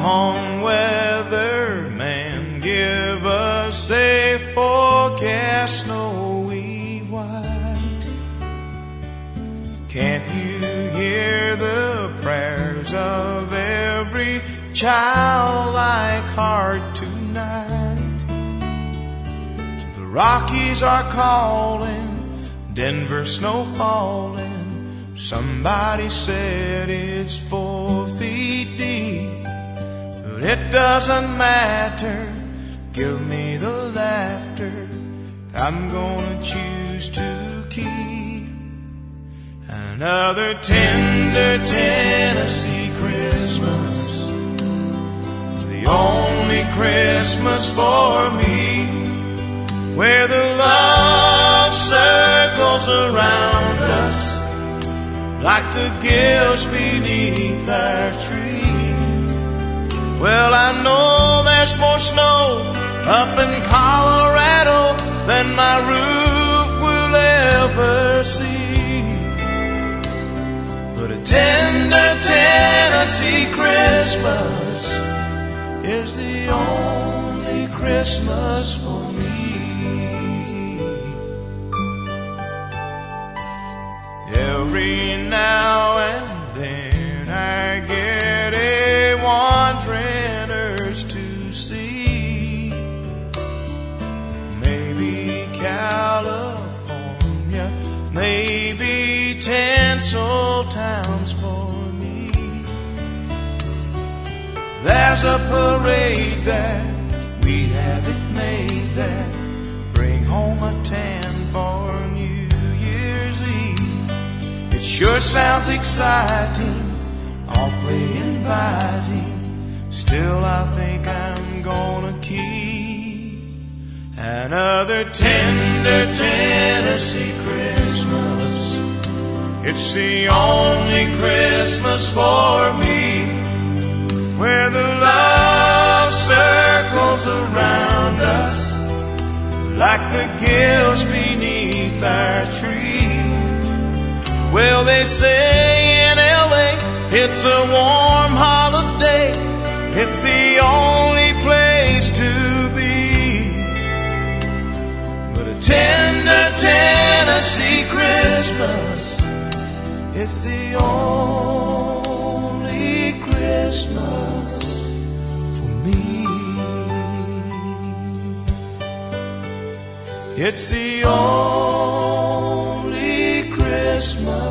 Come on, weatherman, give us a forecast snowy white. Can't you hear the prayers of every childlike heart tonight? The Rockies are calling, Denver snow falling. Somebody said it's 4 feet deep. But it doesn't matter, give me the laughter. I'm gonna choose to keep another tender Tennessee Christmas, the only Christmas for me, where the love circles around us like the gifts beneath our tree. Well, I know there's more snow up in Colorado than my roof will ever see. But a tender Tennessee Christmas is the only Christmas for me. Every now and then I get a wandering urge to see maybe California, maybe tinsel towns for me. There's a parade that we'd have it made that bring home a tan for New Year's Eve. It sure sounds exciting, awfully inviting. Still I think I'm gonna keep another tender Tennessee Christmas. It's the only Christmas for me, where the love circles around us like the gills beneath our tree. Well, they say in L.A. it's a warm holiday. It's the only place to be. But a tender Tennessee Christmas, it's the only Christmas for me. It's the only Christmas